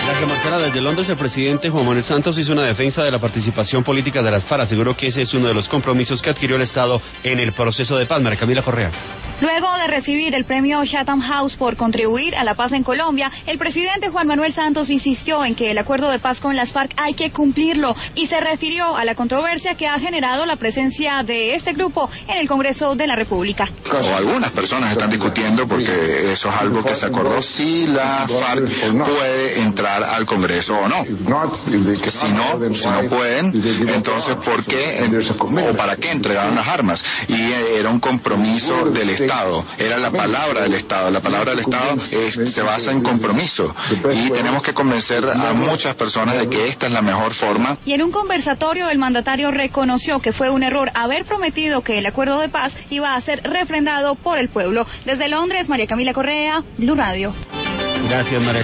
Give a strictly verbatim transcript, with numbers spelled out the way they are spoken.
Gracias, Marcela. Desde Londres, el presidente Juan Manuel Santos hizo una defensa de la participación política de las FARC. Aseguró que ese es uno de los compromisos que adquirió el Estado en el proceso de paz. María Camila Correa. Luego de recibir el premio Chatham House por contribuir a la paz en Colombia, el presidente Juan Manuel Santos insistió en que el acuerdo de paz con las FARC hay que cumplirlo y se refirió a la controversia que ha generado la presencia de este grupo en el Congreso de la República. O algunas personas están discutiendo, porque eso es algo que se acordó, si la FARC puede entrar al Congreso o no. Si no, si no pueden, entonces ¿por qué o para qué entregaron las armas? Y era un compromiso del Estado. Era la palabra del Estado. La palabra del Estado es, se basa en compromiso, y tenemos que convencer a muchas personas de que esta es la mejor forma. Y en un conversatorio, el mandatario reconoció que fue un error haber prometido que el acuerdo de paz iba a ser refrendado por el pueblo. Desde Londres, María Camila Correa, Blue Radio. Gracias, María.